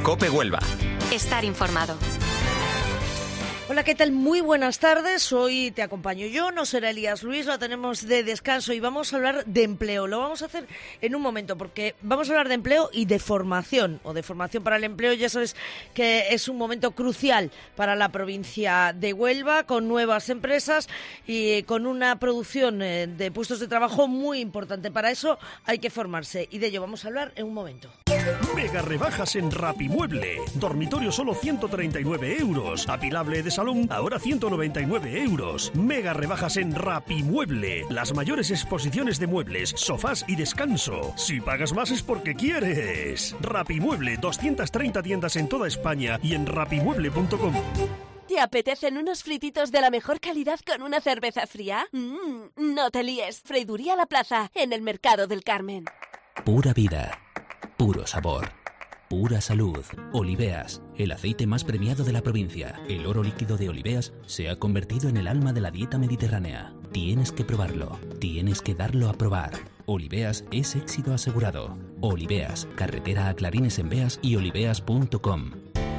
COPE Huelva. Estar informado. Hola, ¿qué tal? Muy buenas tardes. Hoy te acompaño yo, no será Elías Luis, lo tenemos de descanso y vamos a hablar de empleo. Lo vamos a hacer en un momento porque vamos a hablar de empleo y de formación, o de formación para el empleo. Ya sabes que es un momento crucial para la provincia de Huelva, con nuevas empresas y con una producción de puestos de trabajo muy importante. Para eso hay que formarse y de ello vamos a hablar en un momento. Mega rebajas en Rapimueble. Dormitorio solo 139 euros. Apilable de salón ahora 199 euros. Mega rebajas en Rapimueble. Las mayores exposiciones de muebles, sofás y descanso. Si pagas más es porque quieres. Rapimueble, 230 tiendas en toda España y en rapimueble.com. ¿Te apetecen unos frititos de la mejor calidad con una cerveza fría? No te líes. Freiduría La Plaza, en el Mercado del Carmen. Pura vida. Puro sabor. Pura salud. Oliveas, el aceite más premiado de la provincia. El oro líquido de Oliveas se ha convertido en el alma de la dieta mediterránea. Tienes que probarlo. Tienes que darlo a probar. Oliveas es éxito asegurado. Oliveas, carretera a Clarines en Beas y oliveas.com.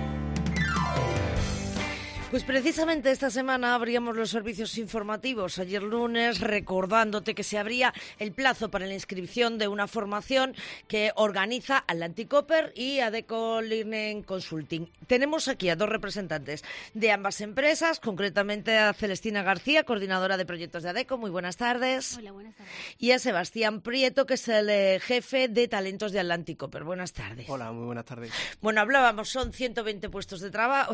Pues precisamente esta semana abríamos los servicios informativos. Ayer lunes, recordándote que se abría el plazo para la inscripción de una formación que organiza Atlantic Copper y Adecco Learning Consulting. Tenemos aquí a dos representantes de ambas empresas, concretamente a Celestina García, coordinadora de proyectos de Adecco. Muy buenas tardes. Hola, buenas tardes. Y a Sebastián Prieto, que es el jefe de talentos de Atlantic Copper. Buenas tardes. Hola, muy buenas tardes. Bueno, hablábamos, son 120 puestos de trabajo,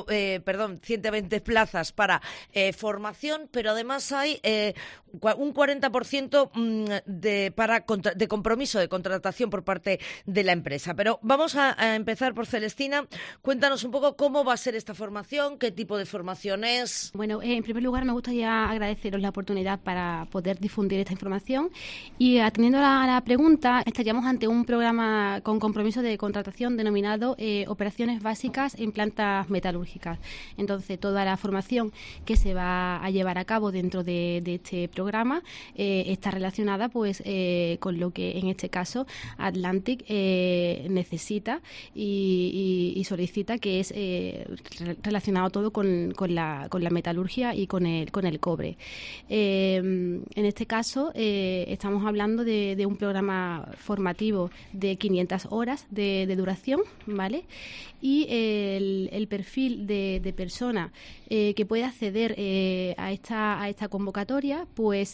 120 plazas para formación, pero además hay un 40% de compromiso de contratación por parte de la empresa. Pero vamos a empezar por Celestina. Cuéntanos un poco cómo va a ser esta formación, qué tipo de formación es. Bueno, en primer lugar me gustaría agradeceros la oportunidad para poder difundir esta información y atendiendo a la pregunta, estaríamos ante un programa con compromiso de contratación denominado Operaciones Básicas en Plantas Metalúrgicas. Entonces, toda la formación que se va a llevar a cabo dentro de este programa está relacionada pues con lo que en este caso Atlantic necesita y solicita, que es relacionado todo con la metalurgia y con el cobre. En este caso estamos hablando de un programa formativo de 500 horas de duración, ¿vale? Y el perfil de persona que puede acceder a esta convocatoria, pues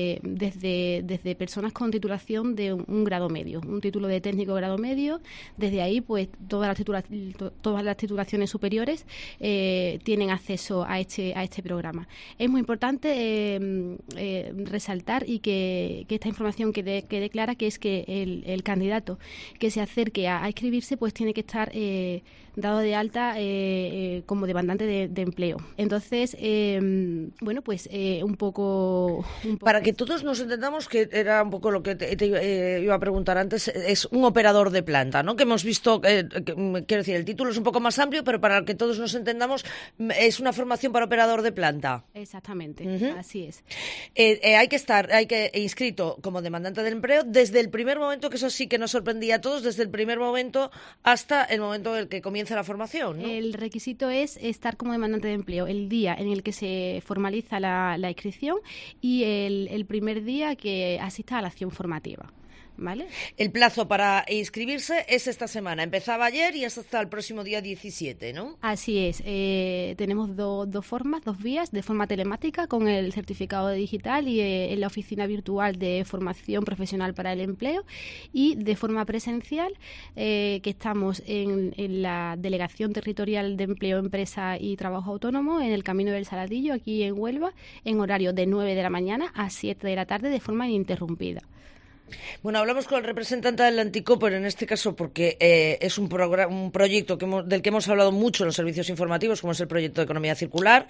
desde personas con titulación de un grado medio, un título de técnico grado medio. Desde ahí, pues todas las titulaciones superiores tienen acceso a este programa. Es muy importante resaltar y que esta información quede clara, que es que el candidato que se acerque a inscribirse, pues tiene que estar dado de alta como demandante de empleo. Entonces, bueno, pues un poco... Para que todos nos entendamos, que era un poco lo que te iba a preguntar antes, es un operador de planta, ¿no? Que hemos visto, quiero decir, el título es un poco más amplio, pero para que todos nos entendamos, es una formación para operador de planta. Exactamente, así es. Hay que inscrito como demandante de empleo desde el primer momento, que eso sí que nos sorprendía a todos, desde el primer momento hasta el momento en el que comienza la formación, ¿no? El requisito es estar como demandante de empleo el día en el que se formaliza la inscripción y el primer día que asista a la acción formativa. ¿Vale? El plazo para inscribirse es esta semana. Empezaba ayer y es hasta el próximo día 17, ¿no? Así es. Tenemos dos formas, dos vías: de forma telemática con el certificado digital y en la oficina virtual de formación profesional para el empleo, y de forma presencial, que estamos en la Delegación Territorial de Empleo, Empresa y Trabajo Autónomo, en el Camino del Saladillo, aquí en Huelva, en horario de 9 de la mañana a 7 de la tarde, de forma ininterrumpida. Bueno, hablamos con el representante del Atlantic Copper en este caso porque es un proyecto del que hemos hablado mucho en los servicios informativos, como es el proyecto de economía circular.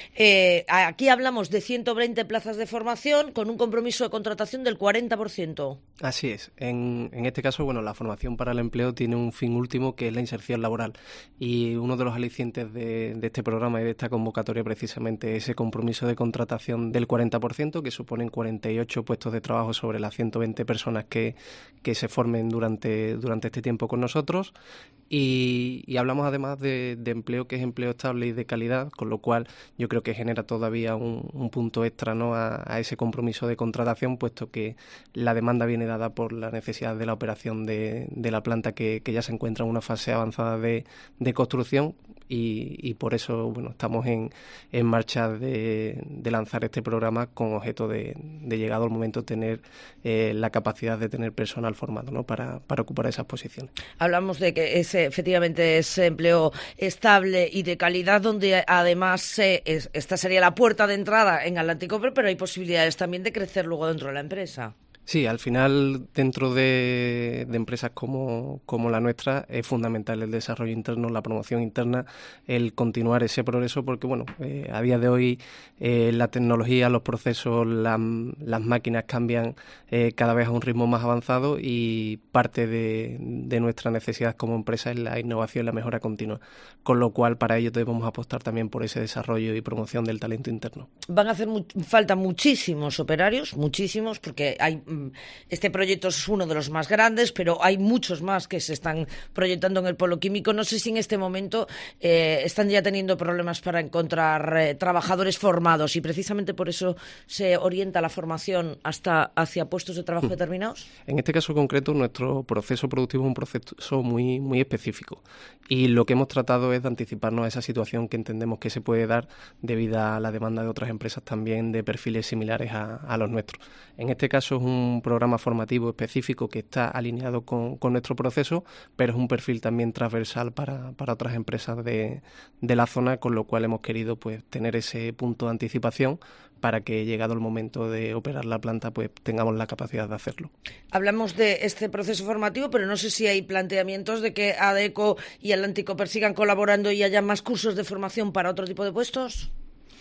Aquí hablamos de 120 plazas de formación con un compromiso de contratación del 40%. Así es. En este caso, bueno, la formación para el empleo tiene un fin último, que es la inserción laboral. Y uno de los alicientes de este programa y de esta convocatoria precisamente es ese compromiso de contratación del 40%, que suponen 48 puestos de trabajo sobre las 120 personas que se formen durante este tiempo con nosotros. Y hablamos además de empleo que es empleo estable y de calidad, con lo cual yo creo que genera todavía un punto extra, ¿no?, a ese compromiso de contratación, puesto que la demanda viene dada por la necesidad de la operación de la planta que ya se encuentra en una fase avanzada de construcción. Y por eso, bueno, estamos en marcha de lanzar este programa con objeto de llegado el momento, tener la capacidad de tener personal formado, ¿no?, para ocupar esas posiciones. Hablamos de que efectivamente es empleo estable y de calidad, donde además esta sería la puerta de entrada en Atlantic Copper, pero hay posibilidades también de crecer luego dentro de la empresa. Sí, al final, dentro de empresas como la nuestra, es fundamental el desarrollo interno, la promoción interna, el continuar ese progreso, porque bueno, a día de hoy la tecnología, los procesos, las máquinas cambian cada vez a un ritmo más avanzado, y parte de nuestra necesidad como empresa es la innovación y la mejora continua, con lo cual para ello debemos apostar también por ese desarrollo y promoción del talento interno. Van a hacer falta muchísimos operarios, muchísimos, porque este proyecto es uno de los más grandes, pero hay muchos más que se están proyectando en el polo químico. No sé si en este momento están ya teniendo problemas para encontrar trabajadores formados, y precisamente por eso se orienta la formación hacia puestos de trabajo determinados. En este caso concreto, nuestro proceso productivo es un proceso muy, muy específico, y lo que hemos tratado es de anticiparnos a esa situación que entendemos que se puede dar debido a la demanda de otras empresas también de perfiles similares a los nuestros. En este caso es un programa formativo específico que está alineado con nuestro proceso, pero es un perfil también transversal para otras empresas de la zona, con lo cual hemos querido pues tener ese punto de anticipación para que, llegado el momento de operar la planta, pues tengamos la capacidad de hacerlo. Hablamos de este proceso formativo, pero no sé si hay planteamientos de que ADECO y Atlantic Copper sigan colaborando y haya más cursos de formación para otro tipo de puestos.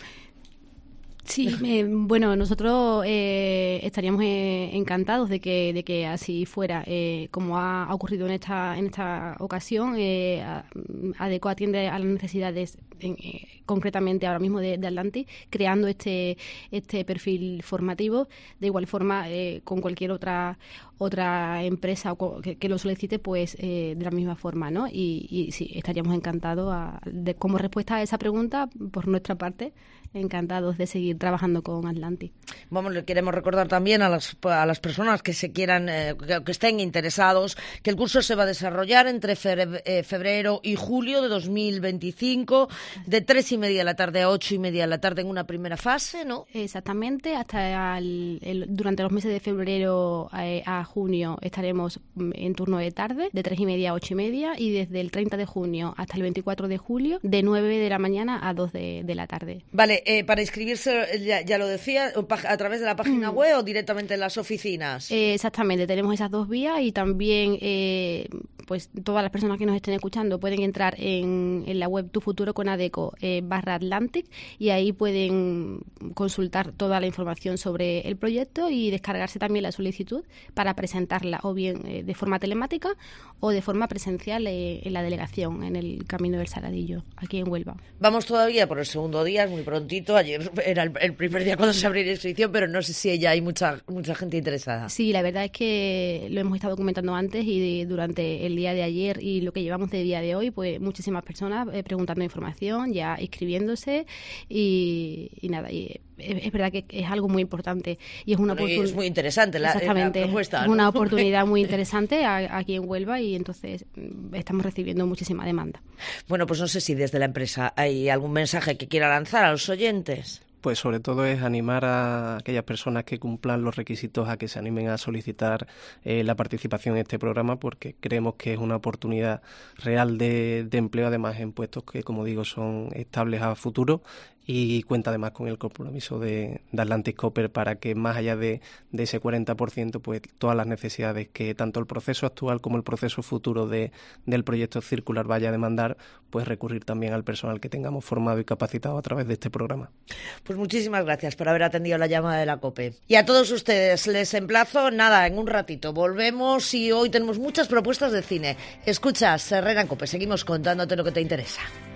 Sí, bueno, nosotros estaríamos encantados de que así fuera. Como ha ocurrido en esta ocasión, ADECO atiende a las necesidades concretamente ahora mismo de Atlantic, creando este perfil formativo. De igual forma, con cualquier otra empresa que lo solicite, pues de la misma forma, ¿no? Y sí, estaríamos encantados como respuesta a esa pregunta, por nuestra parte, encantados de seguir trabajando con Atlantic. Vamos, le queremos recordar también a las personas que se quieran, que estén interesados, que el curso se va a desarrollar entre febrero y julio de 2025, de 3:30 de la tarde a 8:30 de la tarde en una primera fase, ¿no? Exactamente, hasta durante los meses de febrero a junio estaremos en turno de tarde, de 3:30 a 8:30, y desde el 30 de junio hasta el 24 de julio, de 9 de la mañana a 2 de la tarde. Vale, para inscribirse, ya lo decía, a través de la página web o directamente en las oficinas. Exactamente, tenemos esas dos vías, y también pues todas las personas que nos estén escuchando pueden entrar en la web Tu Futuro con ADECO /Atlantic, y ahí pueden consultar toda la información sobre el proyecto y descargarse también la solicitud para presentarla o bien de forma telemática o de forma presencial en la delegación, en el Camino del Saladillo, aquí en Huelva. Vamos todavía por el segundo día, es muy prontito. Ayer era el primer día cuando se abrió la inscripción, pero no sé si ya hay mucha gente interesada. Sí, la verdad es que lo hemos estado comentando antes y durante el día de ayer y lo que llevamos de día de hoy, pues muchísimas personas preguntando información, ya inscribiéndose y nada, y es verdad que es algo muy importante y es una oportunidad. Es muy interesante la propuesta, ¿no? Es una oportunidad muy interesante aquí en Huelva, y entonces estamos recibiendo muchísima demanda. Bueno, pues no sé si desde la empresa hay algún mensaje que quiera lanzar a los oyentes. Pues sobre todo es animar a aquellas personas que cumplan los requisitos a que se animen a solicitar la participación en este programa, porque creemos que es una oportunidad real de empleo, además en puestos que, como digo, son estables a futuro, y cuenta además con el compromiso de Atlantic Copper para que, más allá de ese 40%, pues todas las necesidades que tanto el proceso actual como el proceso futuro del proyecto circular vaya a demandar, pues recurrir también al personal que tengamos formado y capacitado a través de este programa. Pues muchísimas gracias por haber atendido la llamada de la COPE. Y a todos ustedes les emplazo, en un ratito volvemos, y hoy tenemos muchas propuestas de cine. Escuchas Herrera en COPE, seguimos contándote lo que te interesa.